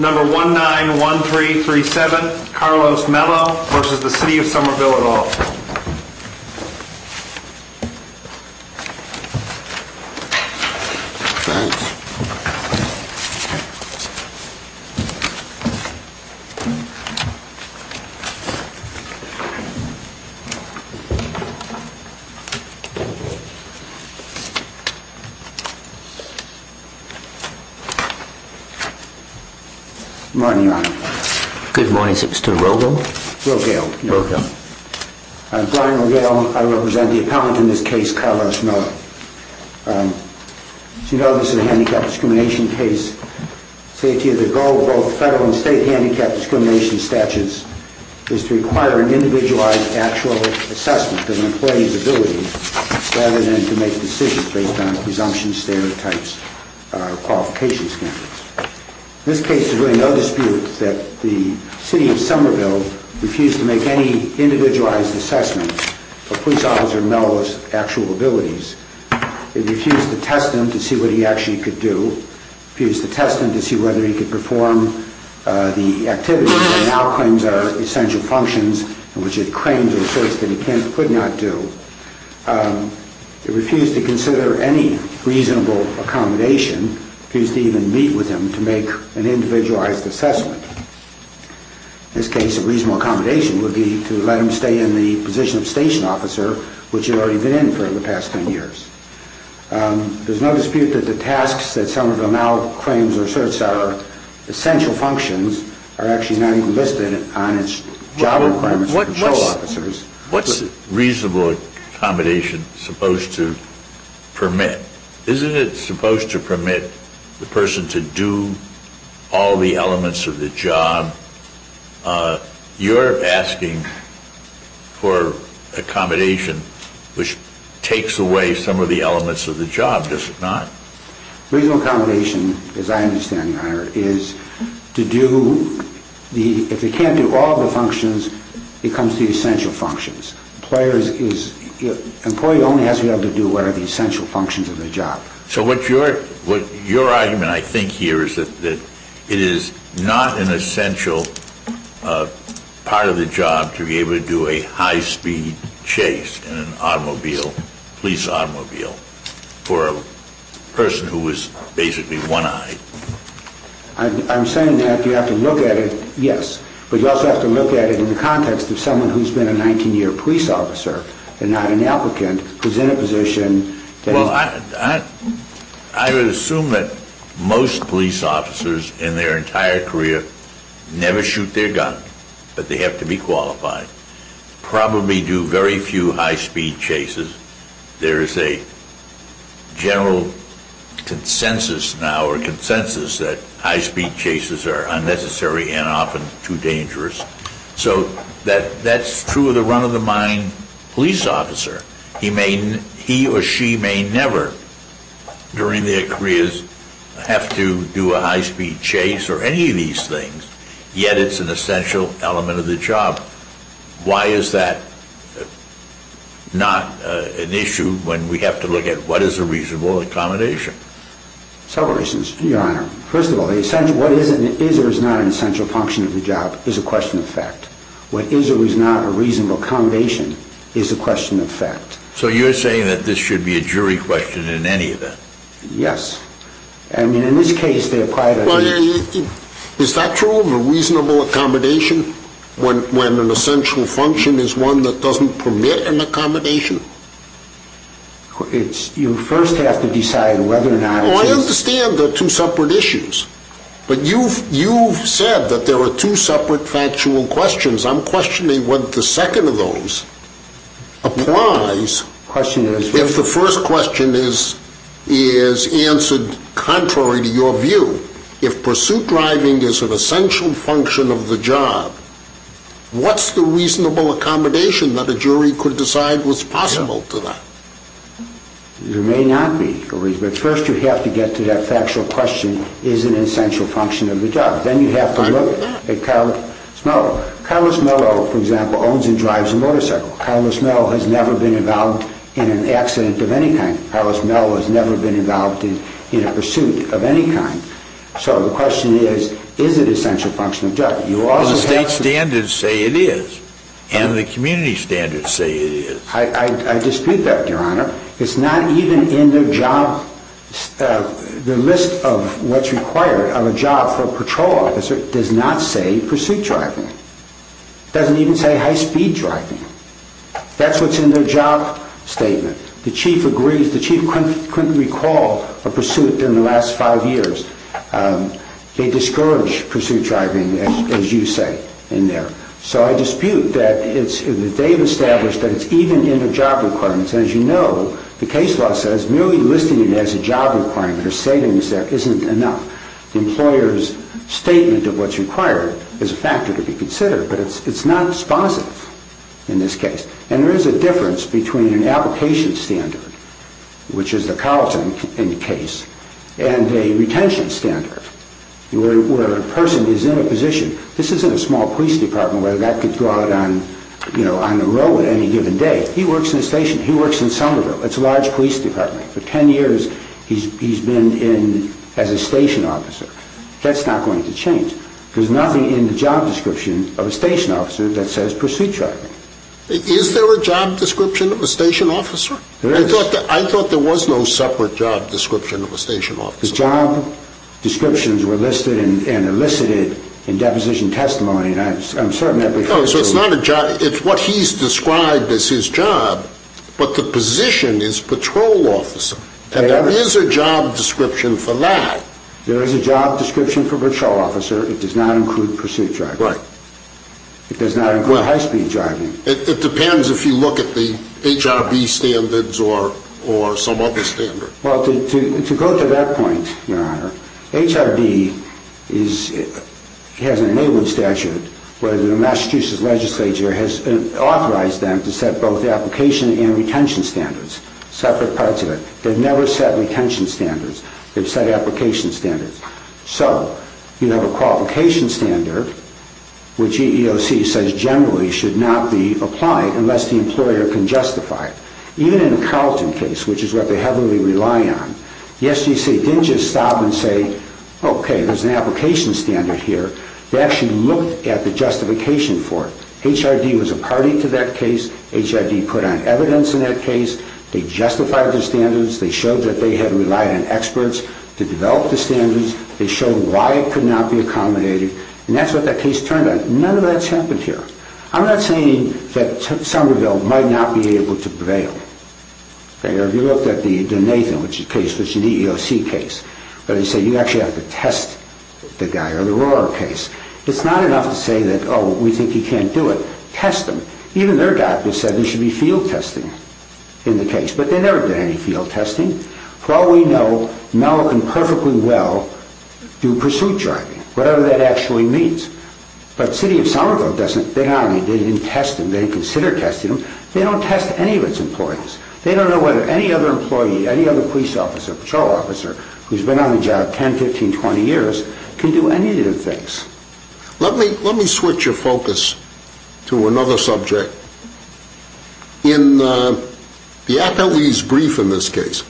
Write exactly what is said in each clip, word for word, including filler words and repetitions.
Number one nine one three three seven, Carlos Mello versus the City of Somerville et al. Thanks. Good morning, Your Honor. Good morning. Is it Mister Rogel? Rogel. Rogel. I'm Brian Rogel. I represent the appellant in this case, Carlos Mello. Um, as you know, this is a handicap discrimination case. Say to you, the goal of both federal and state handicap discrimination statutes is to require an individualized actual assessment of an employee's abilities rather than to make decisions based on presumptions, stereotypes, or qualification standards. In this case, there's really no dispute that the City of Somerville refused to make any individualized assessment of police officer Mello's actual abilities. It refused to test him to see what he actually could do, refused to test him to see whether he could perform uh, the activities that it now claims are essential functions and which it claims or asserts that he can, could not do. Um, it refused to consider any reasonable accommodation, refused to even meet with him to make an individualized assessment. In this case, a reasonable accommodation would be to let him stay in the position of station officer, which he had already been in for the past ten years. Um, there's no dispute that the tasks that Somerville now claims or asserts are essential functions are actually not even listed on its job requirements what, for patrol what's, officers. What's reasonable accommodation supposed to permit? Isn't it supposed to permit the person to do all the elements of the job? Uh, you're asking for accommodation which takes away some of the elements of the job, does it not? Reasonable accommodation, as I understand, Your Honor, is to do the, if they can't do all the functions, it comes to the essential functions. Employers is, employee only has to be able to do what are the essential functions of the job. So what your what your argument, I think, here is that, that it is not an essential uh, part of the job to be able to do a high-speed chase in an automobile, police automobile, for a person who is basically one-eyed. I'm, I'm saying that you have to look at it, yes, but you also have to look at it in the context of someone who's been a nineteen-year police officer and not an applicant who's in a position that well, I, I, I would assume that most police officers in their entire career never shoot their gun, but they have to be qualified. Probably do very few high-speed chases. There is a general consensus now, or consensus, that high-speed chases are unnecessary and often too dangerous. So that that's true of the run-of-the-mine police officer. He may, he or she may never, during their careers, have to do a high-speed chase or any of these things, yet it's an essential element of the job. Why is that not uh, an issue when we have to look at what is a reasonable accommodation? Several reasons, Your Honor. First of all, the essential, what is, an, is or is not an essential function of the job is a question of fact. What is or is not a reasonable accommodation is a question of fact. So you're saying that this should be a jury question in any event? Yes. I mean, in this case, they applied a... Well, is that true of a reasonable accommodation when, when an essential function is one that doesn't permit an accommodation? It's, you first have to decide whether or not... Oh, it's I understand they're two separate issues. But you've, you've said that there are two separate factual questions. I'm questioning whether the second of those applies. Question is... If the first question is, is answered contrary to your view. If pursuit driving is an essential function of the job, what's the reasonable accommodation that a jury could decide was possible yeah. to that? There may not be, but first you have to get to that factual question, is it an essential function of the job? Then you have to look at Carlos Mello. Carlos Mello, for example, owns and drives a motorcycle. Carlos Mello has never been involved in an accident of any kind. Carlos Mello has never been involved in, in a pursuit of any kind. So the question is, is an essential function of job. You Well, also the state have to- standards say it is, and the community standards say it is. I, I, I dispute that, Your Honor. It's not even in their job, uh, the list of what's required of a job for a patrol officer does not say pursuit driving. It doesn't even say high-speed driving. That's what's in their job statement. The chief agrees, the chief couldn't, couldn't recall a pursuit in the last five years. Um, they discourage pursuit driving, as, as you say, in there. So I dispute that it's, that they've established that it's even in their job requirements. And as you know, the case law says merely listing it as a job requirement or stating this there isn't enough. The employer's statement of what's required is a factor to be considered, but it's, it's not dispositive in this case. And there is a difference between an application standard, which is the Carlton case, and a retention standard, where, where a person is in a position. This isn't a small police department where that could go out on, you know, on the road any given day. He works in a station. He works in Somerville. It's a large police department. For ten years, he's, he's been in as a station officer. That's not going to change. There's nothing in the job description of a station officer that says pursuit driving. Is there a job description of a station officer? There I is. thought that, I thought there was no separate job description of a station The officer. job descriptions were listed and, and elicited in deposition testimony, and I'm, I'm certain that refers No, so it's to- not a job, it's what he's described as his job, but the position is patrol officer. And there is a job description for that. There is a job description for patrol officer. It does not include pursuit driving. Right. It does not include Well- high-speed driving. It, it depends if you look at the H R B standards or, or some other standard. Well, to, to, to go to that point, Your Honor, H R D is, has an enabling statute where the Massachusetts legislature has authorized them to set both application and retention standards, separate parts of it. They've never set retention standards. They've set application standards. So you have a qualification standard, which E E O C says generally should not be applied unless the employer can justify it. Even in the Carlton case, which is what they heavily rely on, the S G C didn't just stop and say, okay, there's an application standard here. They actually looked at the justification for it. H R D was a party to that case. H R D put on evidence in that case. They justified their standards. They showed that they had relied on experts to develop the standards. They showed why it could not be accommodated. And that's what that case turned on. None of that's happened here. I'm not saying that Somerville might not be able to prevail. Okay, or if you looked at the, the Nathan which is case, which is an E E O C case, where they say you actually have to test the guy, or the Rohrer case. It's not enough to say that, oh, we think he can't do it. Test them. Even their doctor said there should be field testing in the case, but they never did any field testing. For all we know, Mello can perfectly well do pursuit driving, whatever that actually means. But City of Somerville doesn't, they not only didn't test him, they didn't consider testing him, they don't test any of its employees. They don't know whether any other employee, any other police officer, patrol officer, who's been on the job ten, fifteen, twenty years, can do any of the things. Let me, let me switch your focus to another subject. In uh, the appellee's brief in this case,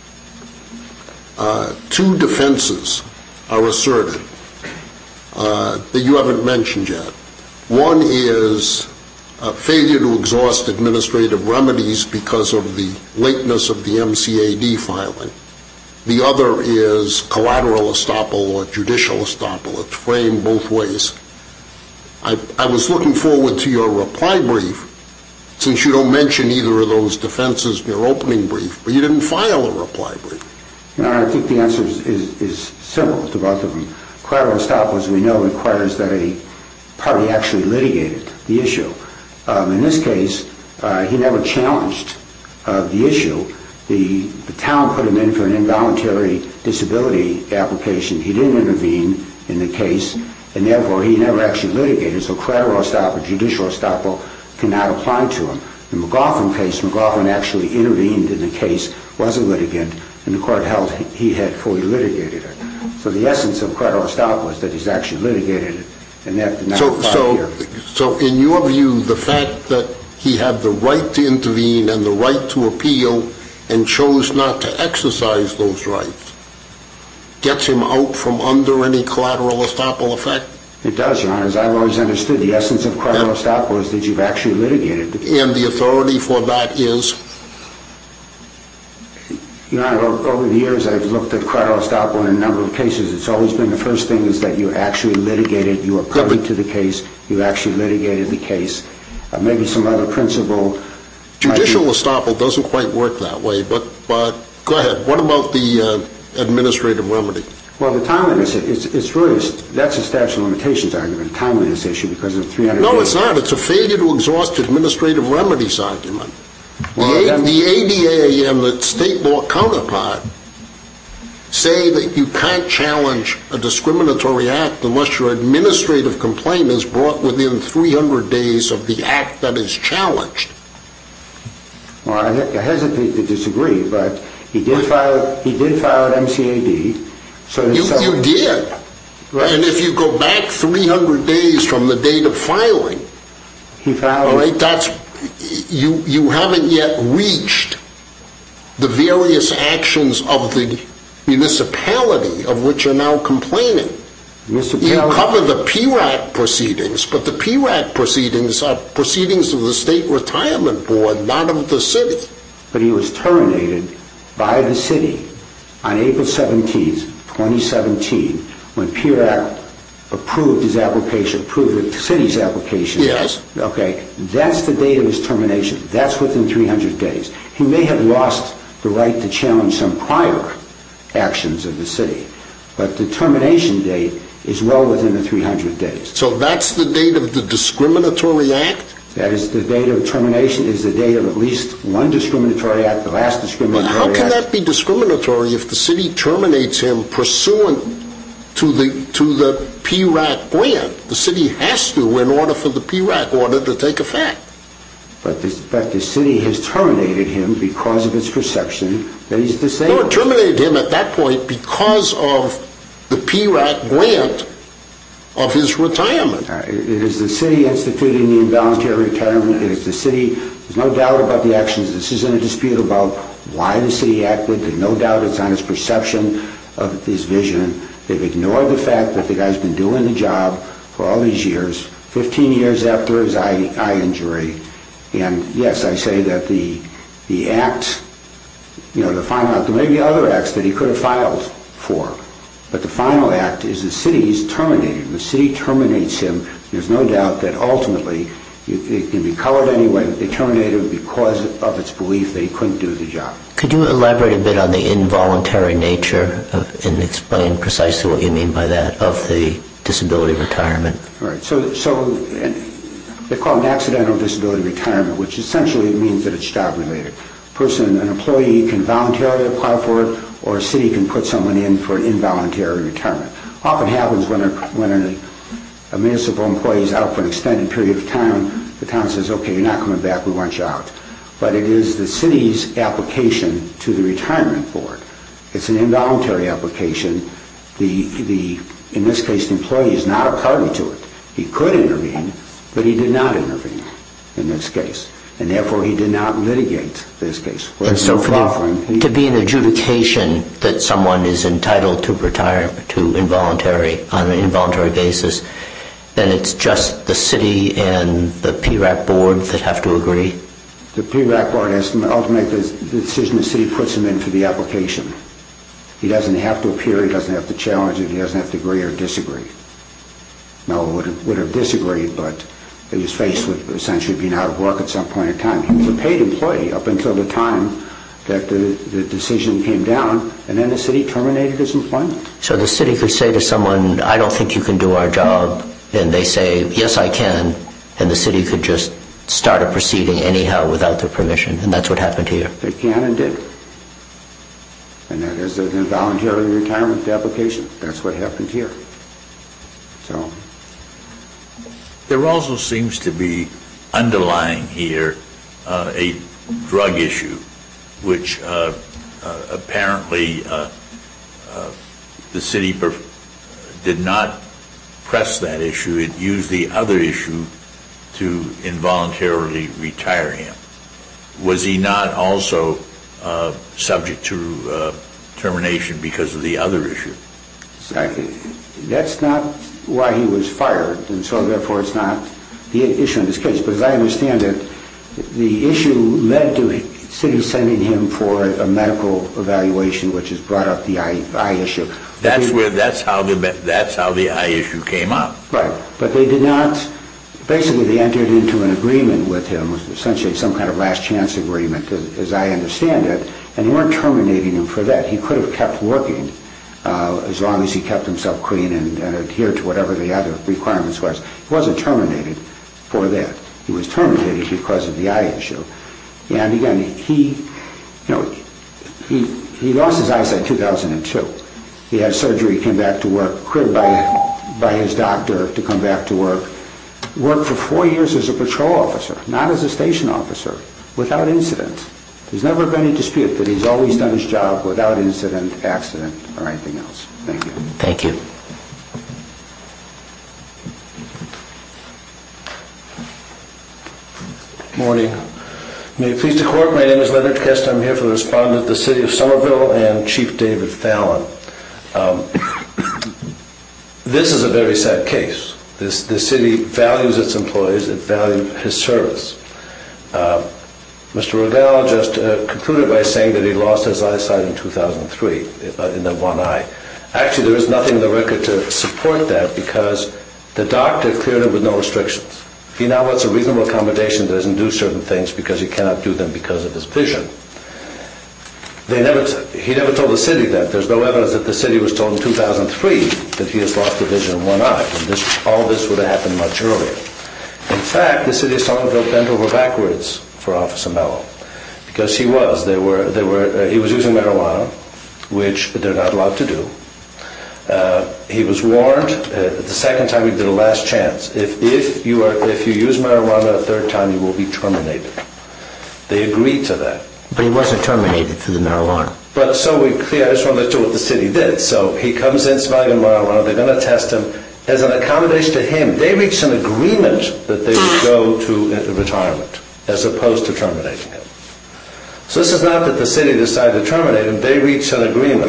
uh, two defenses are asserted uh, that you haven't mentioned yet. One is uh, failure to exhaust administrative remedies because of the lateness of the M C A D filing. The other is collateral estoppel or judicial estoppel. It's framed both ways. I, I was looking forward to your reply brief, since you don't mention either of those defenses in your opening brief, but you didn't file a reply brief. You know, I think the answer is, is, is simple to both of them. Collateral estoppel, as we know, requires that a party actually litigated the issue. Um, in this case, uh, he never challenged uh, the issue. The, the town put him in for an involuntary disability application. He didn't intervene in the case, and therefore he never actually litigated. So collateral estoppel, judicial estoppel, cannot apply to him. In the McLaughlin case, McLaughlin actually intervened in the case, was a litigant, and the court held he had fully litigated it. So the essence of collateral estoppel is that he's actually litigated it, and that did not So, apply so, here. so in your view, the fact that he had the right to intervene and the right to appeal and chose not to exercise those rights gets him out from under any collateral estoppel effect? It does, Your Honor. As I've always understood, the essence of collateral estoppel is that you've actually litigated. And the authority for that is? Your Honor, over the years I've looked at collateral estoppel in a number of cases. It's always been the first thing is that you actually litigated, you are party to the case, you actually litigated the case. Uh, maybe some other principle. Judicial estoppel doesn't quite work that way, but, but go ahead. What about the uh, administrative remedy? Well, the timeliness, it's, it's really, that's a statute of limitations argument, a timeliness issue because of three hundred No, days. it's not. It's a failure to exhaust administrative remedies argument. Well, the, then, the A D A and the state law counterpart say that you can't challenge a discriminatory act unless your administrative complaint is brought within three hundred days of the act that is challenged. Well, I, I hesitate to disagree, but he did file, he did file an M C A D. So You, so, you did. Right. And if you go back three hundred days from the date of filing, he filed. all right, that's, you, you haven't yet reached the various actions of the municipality of which you're now complaining. Mister You Pell, cover the P R A C proceedings, but the P R A C proceedings are proceedings of the State Retirement Board, not of the city. but he was terminated by the city on April seventeenth, twenty seventeen, when P R A C approved his application, approved the city's application. Yes. Okay, that's the date of his termination. That's within three hundred days. He may have lost the right to challenge some prior actions of the city, but the termination date is well within the three hundred days. So that's the date of the discriminatory act? That is the date of termination, is the date of at least one discriminatory act, the last But discriminatory how can act. that be discriminatory if the city terminates him pursuant to the to the P R A C grant? The city has to in order for the P R A C order to take effect. But the, but the city has terminated him because of its perception that he's No, disabled. it terminated him at that point because of the P R A C grant of his retirement. Uh, It it is the city instituting the involuntary retirement. It is the city, there's no doubt about the actions. This isn't a dispute about why the city acted. There's no doubt it's on its perception of his vision. They've ignored the fact that the guy's been doing the job for all these years, fifteen years after his eye, eye injury. And yes, I say that the the act, you know, the final act, there may be other acts that he could have filed for, but the final act is the city's terminated. The city terminates him. There's no doubt that ultimately it can be colored anyway, but they terminated him because of its belief that he couldn't do the job. Could you elaborate a bit on the involuntary nature of, and explain precisely what you mean by that, of the disability retirement? All right. So, so and they call it an accidental disability retirement, which essentially means that it's job-related. A person, an employee can voluntarily apply for it, or a city can put someone in for an involuntary retirement. Often happens when a, when a, a municipal employee is out for an extended period of time, the town says, okay, you're not coming back, we want you out. But it is the city's application to the retirement board. It's an involuntary application. The, the, in this case, the employee is not a party to it. He could intervene, but he did not intervene in this case, and therefore he did not litigate this case. And so for the, to be an adjudication that someone is entitled to retire to involuntary, on an involuntary basis, then it's just the city and the P R A C board that have to agree? The P R A C board has to ultimately make the decision the city puts him in for the application. He doesn't have to appear, he doesn't have to challenge it, he doesn't have to agree or disagree. No, would have, would have disagreed, but he was faced with essentially being out of work at some point in time. He was a paid employee up until the time that the, the decision came down, and then the city terminated his employment. So the city could say to someone, I don't think you can do our job, and they say, yes, I can, and the city could just start a proceeding anyhow without their permission, and that's what happened here. They can and did. And that is an involuntary retirement application. That's what happened here. So... There also seems to be underlying here uh, a drug issue, which uh, uh, apparently uh, uh, the city perf- did not press that issue. It used the other issue to involuntarily retire him. Was he not also uh, subject to uh, termination because of the other issue? That's not why he was fired, and so therefore it's not the issue in this case. But as I understand it, the issue led to the city sending him for a medical evaluation, which has brought up the eye, eye issue. That's where, that's how the, that's how the eye issue came up. Right, but they did not, basically they entered into an agreement with him, essentially some kind of last chance agreement, as, as I understand it, and they weren't terminating him for that. He could have kept working uh, as long as he kept himself clean and, and adhered to whatever the other requirements was. He wasn't terminated for that. He was terminated because of the eye issue. And again, he, you know, he, he lost his eyesight in two thousand two. He had surgery, came back to work, cleared by, by his doctor to come back to work. Worked for four years as a patrol officer, not as a station officer, without incident. There's never been any dispute that he's always done his job without incident, accident, or anything else. Thank you. Thank you. Morning. May it please the court, my name is Leonard Kest. I'm here for the respondent, the City of Somerville, and Chief David Fallon. Um, this is a very sad case. This, the city values its employees, it values his service. Uh, Mister Rodell just uh, concluded by saying that he lost his eyesight in two thousand three uh, in the one eye. Actually, there is nothing in the record to support that because the doctor cleared him with no restrictions. He now wants a reasonable accommodation that doesn't do certain things because he cannot do them because of his vision. They never t- he never told the city that. There's no evidence that the city was told in two thousand three that he has lost the vision in one eye. And this, all this would have happened much earlier. In fact, the city of Somerville bent over backwards for Officer Mello because he was. They were, they were, uh, he was using marijuana, which they're not allowed to do. Uh, he was warned uh, the second time he did a last chance. If, if, you are, if you use marijuana a third time, you will be terminated. They agreed to that. But he wasn't terminated for the marijuana. But so we clear, I just want to let you know what the city did. So he comes in smelling marijuana, they're going to test him. As an accommodation to him, they reached an agreement that they would go to retirement as opposed to terminating him. So this is not that the city decided to terminate him, they reached an agreement.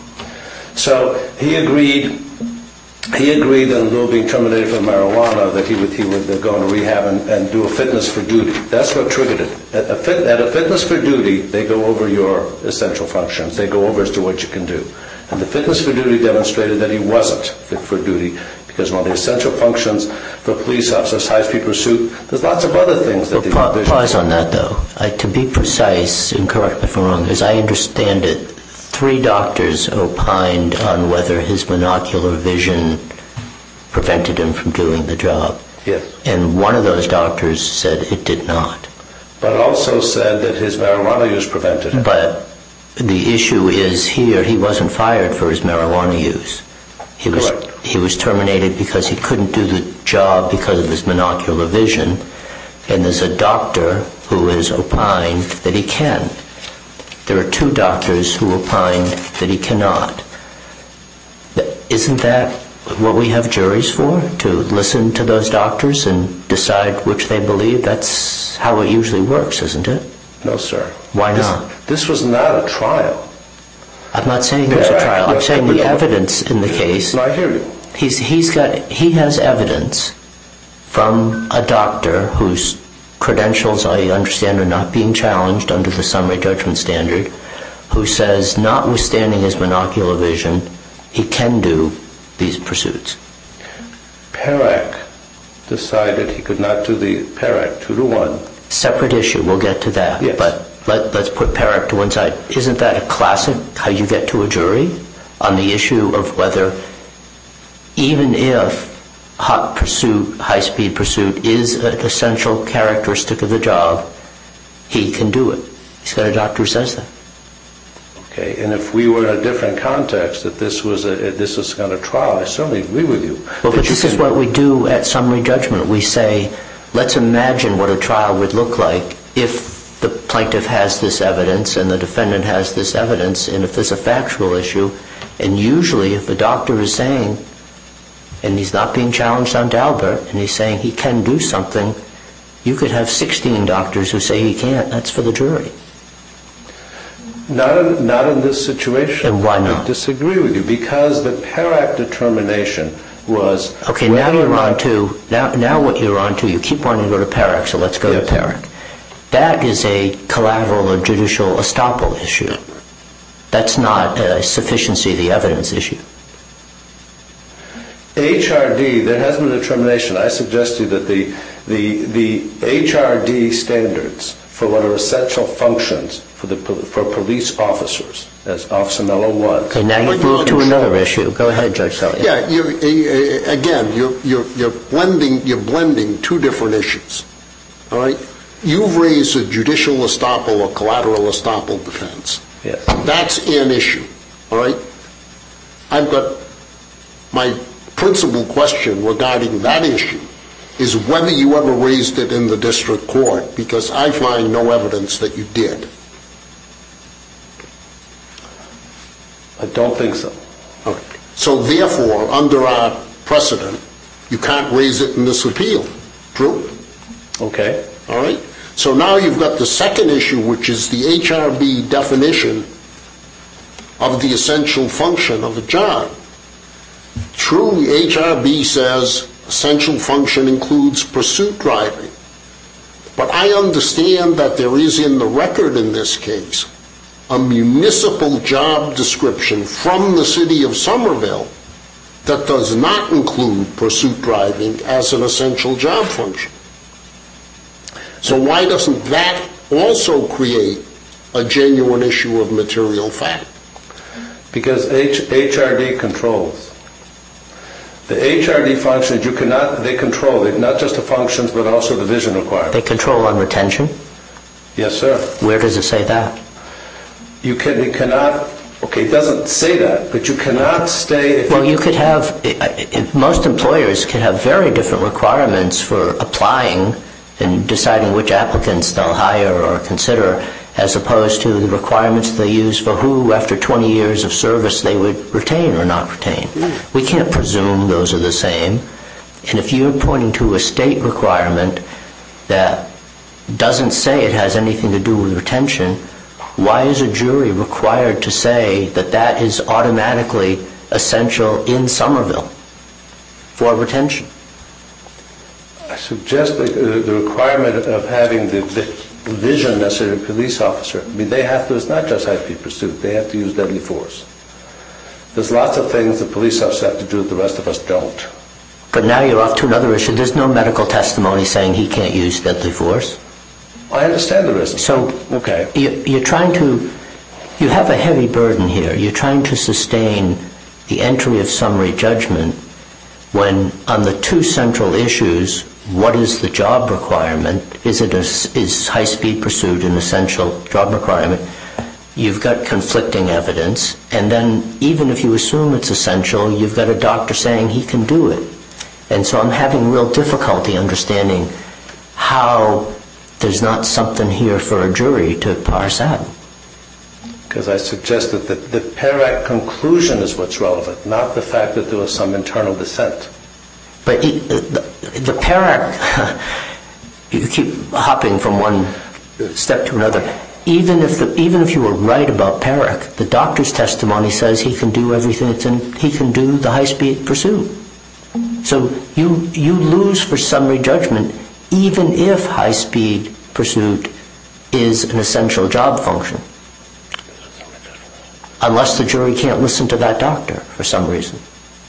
So he agreed, he agreed that in lieu of being terminated for marijuana, that he would, he would go into rehab and, and do a fitness for duty. That's what triggered it. At a, fit, at a fitness for duty, they go over your essential functions. They go over as to what you can do. And the fitness for duty demonstrated that he wasn't fit for duty because one of the essential functions for police officers, high-speed pursuit, there's lots of other things that well, they pa- envision. Pause on that, though. I, to be precise, and correct me if I'm wrong, as I understand it, three doctors opined on whether his monocular vision prevented him from doing the job. Yes. And one of those doctors said it did not. But also said that his marijuana use prevented him. But the issue is here, he wasn't fired for his marijuana use. He was, Correct. He was terminated because he couldn't do the job because of his monocular vision. And there's a doctor who has opined that he can. There are two doctors who opined that he cannot. Isn't that what we have juries for? To listen to those doctors and decide which they believe? That's how it usually works, isn't it? No, sir. Why this, not? This was not a trial. I'm not saying there's a trial. I'm saying the evidence in the case. No, I hear you. He's, he's got, he has evidence from a doctor whose credentials, I understand, are not being challenged under the summary judgment standard, who says, notwithstanding his monocular vision, he can do these pursuits. Perak decided he could not do the Perak two to one. Separate issue. We'll get to that. Yes. But let, let's put Perak to one side. Isn't that a classic how you get to a jury on the issue of whether, even if hot pursuit, high-speed pursuit is an essential characteristic of the job, he can do it? He's got a doctor who says that. Okay, and if we were in a different context, that this was a this was kind of trial, I certainly agree with you. Well, but this is what we do at summary judgment. We say, let's imagine what a trial would look like if the plaintiff has this evidence and the defendant has this evidence, and if there's a factual issue, and usually if a doctor is saying, and he's not being challenged on Daubert, and he's saying he can do something, you could have sixteen doctors who say he can't. That's for the jury. Not in, not in this situation. And why not? I disagree with you, because the P E R A C determination was... Okay, now whether or you're on not- to, now, now what you're on to, you keep wanting to go to P E R A C, so let's go Yes. to P E R A C. That is a collateral or judicial estoppel issue. That's not a sufficiency of the evidence issue. H R D, there has been a determination. I suggest to you that the, the, the H R D standards for what are essential functions for the pol- for police officers, as Officer Mello was. Okay, now But you've you're moved to unsure. another issue. Go ahead, Judge Sully. Yeah, you, uh, again, you're, you're, you're blending, you're blending two different issues, all right? You've raised a judicial estoppel or collateral estoppel defense. Yes. That's an issue, all right? I've got, my principal question regarding that issue is whether you ever raised it in the district court, because I find no evidence that you did. I don't think so. Okay. So therefore, under our precedent, you can't raise it in this appeal. True? Okay. All right? So now you've got the second issue, which is the H R B definition of the essential function of a job. True, H R B says essential function includes pursuit driving. But I understand that there is in the record in this case a municipal job description from the city of Somerville that does not include pursuit driving as an essential job function. So why doesn't that also create a genuine issue of material fact? Because H, HRD controls. The H R D functions, you cannot, they control it, not just the functions, but also the vision requirements. They control on retention? Yes, sir. Where does it say that? You can, you cannot, okay, it doesn't say that, but you cannot stay... If Well, you could have, i- i- most employers could have very different requirements for applying and deciding which applicants they'll hire or consider, as opposed to the requirements they use for who, after twenty years of service, they would retain or not retain. We can't presume those are the same. And if you're pointing to a state requirement that doesn't say it has anything to do with retention, why is a jury required to say that that is automatically essential in Somerville for retention? I suggest the, the requirement of having the, the vision necessary to a police officer, I mean, they have to, it's not just high-speed pursuit, they have to use deadly force. There's lots of things the police officers have to do that the rest of us don't. But now you're off to another issue. There's no medical testimony saying he can't use deadly force. I understand there isn't. So Okay. you- you're trying to, you have a heavy burden here. You're trying to sustain the entry of summary judgment when on the two central issues, what is the job requirement? Is it a, is high-speed pursuit an essential job requirement? You've got conflicting evidence, and then even if you assume it's essential, you've got a doctor saying he can do it. And so I'm having real difficulty understanding how there's not something here for a jury to parse out. Because I suggest that the, the P E R A C conclusion is what's relevant, not the fact that there was some internal dissent. But it, the, the P E R A C, you keep hopping from one step to another. Even if the, even if you were right about P E R A C, the doctor's testimony says he can do everything. It's in, he can do the high-speed pursuit. So you you lose for summary judgment, even if high-speed pursuit is an essential job function, unless the jury can't listen to that doctor for some reason.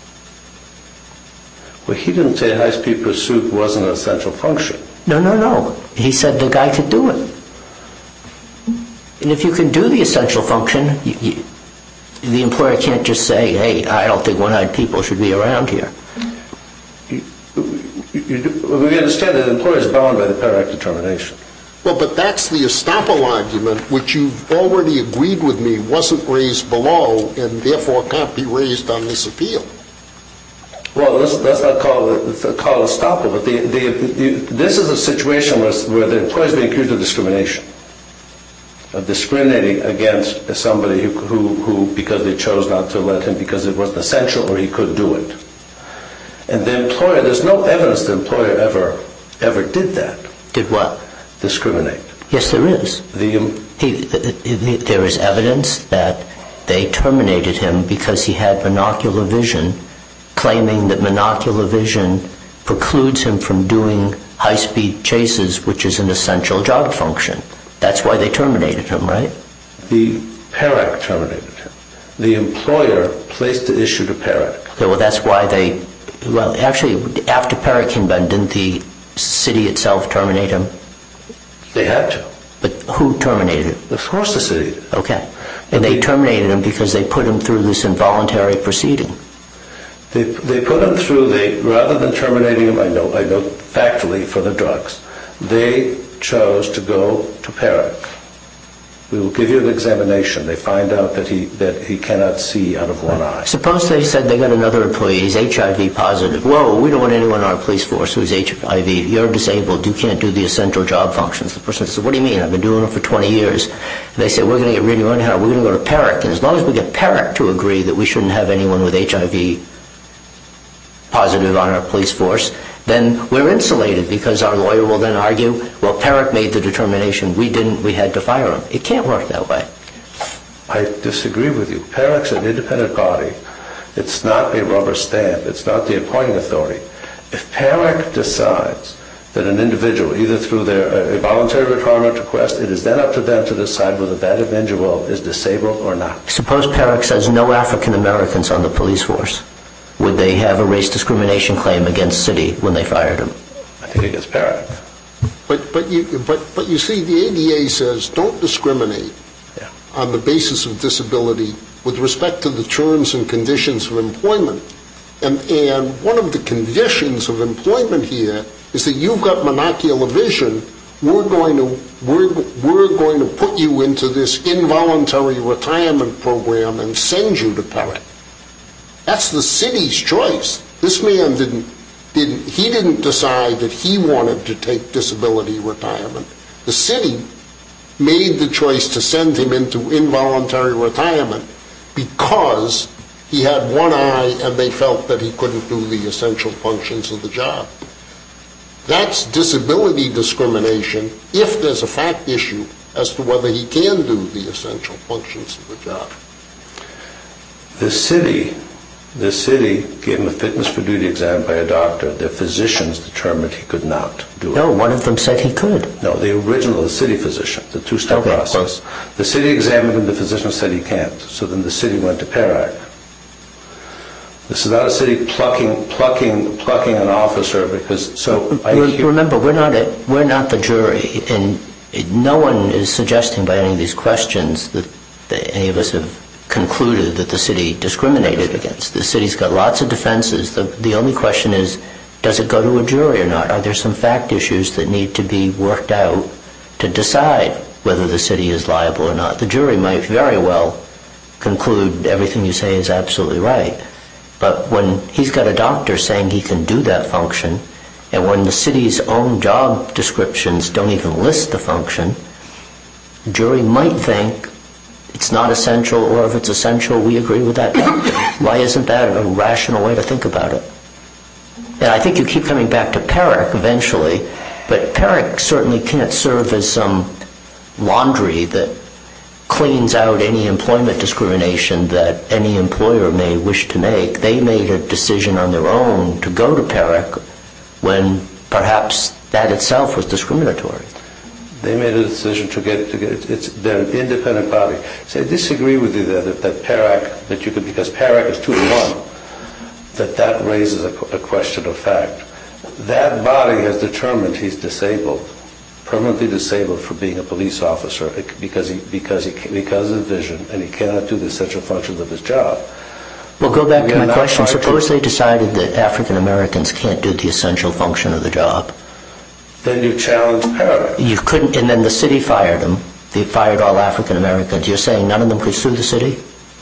Well, he didn't say high-speed pursuit wasn't an essential function. No, no, no. He said the guy could do it. And if you can do the essential function, you, you, the employer can't just say, hey, I don't think one-eyed people should be around here. You, you, you, we understand that the employer is bound by the P E R A C determination. Well, but that's the estoppel argument, which you've already agreed with me wasn't raised below and therefore can't be raised on this appeal. Well, let's, let's not call it, let's not call it estoppel, but the, the, the, this is a situation where, where the employer is being accused of discrimination, of discriminating against somebody who, who, who, because they chose not to let him because it wasn't essential or he could do it. And the employer, there's no evidence the employer ever, ever did that. Did what? Discriminate. Yes, there is. The, He, there is evidence that they terminated him because he had monocular vision, claiming that monocular vision precludes him from doing high-speed chases, which is an essential job function. That's why they terminated him, right? The P A R A C terminated him. The employer placed the issue to P A R A C. Okay, well, that's why they... Well, actually, after P A R A C came down, didn't the city itself terminate him? They had to. But who terminated him? Of course the city did. Okay. And they terminated him because they put him through this involuntary proceeding. They, they put him through, they, rather than terminating him, I know, I know factually, for the drugs, they chose to go to P A R A C. We will give you an examination. They find out that he that he cannot see out of one eye. Suppose they said they got another employee, he's H I V positive. Whoa, we don't want anyone in our police force who's H I V. You're disabled. You can't do the essential job functions. The person says, what do you mean? I've been doing it for twenty years. And they say, we're going to get rid of you anyhow. We're going to go to P A R A C. And as long as we get P A R A C to agree that we shouldn't have anyone with H I V positive on our police force, then we're insulated, because our lawyer will then argue, well, P A R A C made the determination, we didn't, we had to fire him. It can't work that way. I disagree with you. P A R A C is an independent body. It's not a rubber stamp. It's not the appointing authority. If P A R A C decides that an individual, either through their uh, voluntary retirement request, it is then up to them to decide whether that individual is disabled or not. Suppose P A R A C says no African Americans on the police force. Would they have a race discrimination claim against city when they fired him? I think it gets P A R A C. But, but, you, but, but you see, the A D A says don't discriminate Yeah. on the basis of disability with respect to the terms and conditions of employment. And, and one of the conditions of employment here is that you've got monocular vision. We're going to, we're, we're going to put you into this involuntary retirement program and send you to P A R A C. That's the city's choice. This man didn't, didn't, he didn't decide that he wanted to take disability retirement. The city made the choice to send him into involuntary retirement because he had one eye and they felt that he couldn't do the essential functions of the job. That's disability discrimination if there's a fact issue as to whether he can do the essential functions of the job. The city, the city gave him a fitness for duty exam by a doctor. The physicians determined he could not do it. No, one of them said he could. No, the original, the city physician, the two-step Okay, process. The city examined him, the physician said he can't. So then the city went to P A R A C. This is not a city plucking, plucking, plucking an officer because, so I Re- hear- Remember, we're not, a, we're not the jury, and no one is suggesting by any of these questions that, that any of us have concluded that the city discriminated against. The city's got lots of defenses. The, the only question is, does it go to a jury or not? Are there some fact issues that need to be worked out to decide whether the city is liable or not? The jury might very well conclude everything you say is absolutely right. But when he's got a doctor saying he can do that function, and when the city's own job descriptions don't even list the function, the jury might think it's not essential, or if it's essential, we agree with that doctor. Why isn't that a rational way to think about it? And I think you keep coming back to P A R A C eventually, but P A R A C certainly can't serve as some laundry that cleans out any employment discrimination that any employer may wish to make. They made a decision on their own to go to P A R A C when perhaps that itself was discriminatory. they made a decision to get, to get it's, they're an independent body. So I disagree with you there that, that P A R A C, that you could, because P A R A C is two to one, that that raises a, a question of fact. That body has determined he's disabled, permanently disabled for being a police officer because he because he because of vision, and he cannot do the essential functions of his job. Well, go back We to are my not question. trying to- Suppose they decided that African Americans can't do the essential function of the job. Then you challenge P A R A C. You couldn't, and then the city fired them. They fired all African Americans. You're saying none of them could sue the city?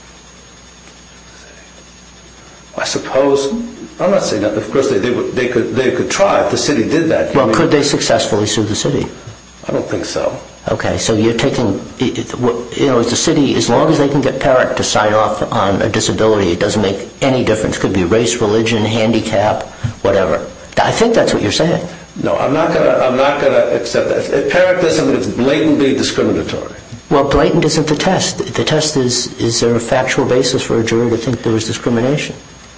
I suppose, I'm not saying that, of course they, they, would, they could they could try if the city did that. Well, I mean, could they successfully sue the city? I don't think so. Okay, so you're taking, you know, as the city, as long as they can get P A R A C to sign off on a disability, it doesn't make any difference. It could be race, religion, handicap, whatever. I think that's what you're saying. No, I'm not gonna I'm not gonna accept that. If P A R A C does something that's blatantly discriminatory, Well, blatant isn't the test. The test is, is there a factual basis for a jury to think there was discrimination?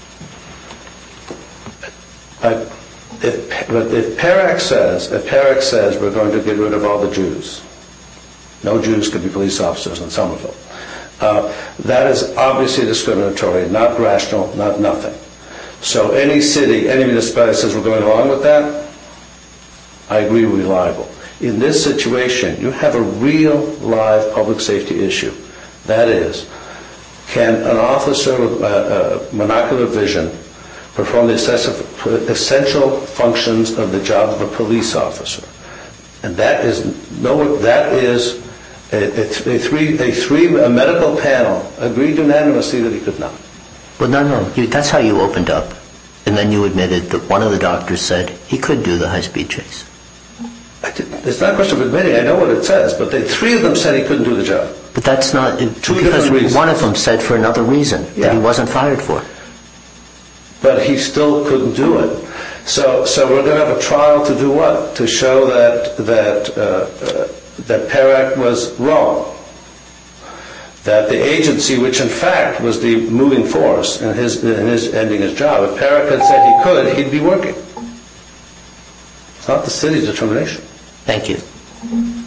I, if, but if Perak says, if Perak says we're going to get rid of all the Jews, no Jews could be police officers in Somerville, uh, that is obviously discriminatory, not rational, not nothing. So any city, any municipality says we're going along with that, I agree we're liable. In this situation, you have a real live public safety issue. That is, can an officer with uh, uh, monocular vision perform the essential functions of the job of a police officer? And that is no, that is a, a, a three, a three, a medical panel agreed unanimously that he could not. Well, no, no, you, that's how you opened up. And then you admitted that one of the doctors said he could do the high-speed chase. I did, it's not a question of admitting, I know what it says, but they, three of them said he couldn't do the job. But that's not, Two because different reasons. One of them said for another reason, Yeah. that he wasn't fired for. But he still couldn't do it. So, so we're going to have a trial to do what? To show that that uh, uh, that Perak was wrong. That the agency, which in fact was the moving force in his in his ending his job, if Perak had said he could, he'd be working. It's not the city's determination. Thank you.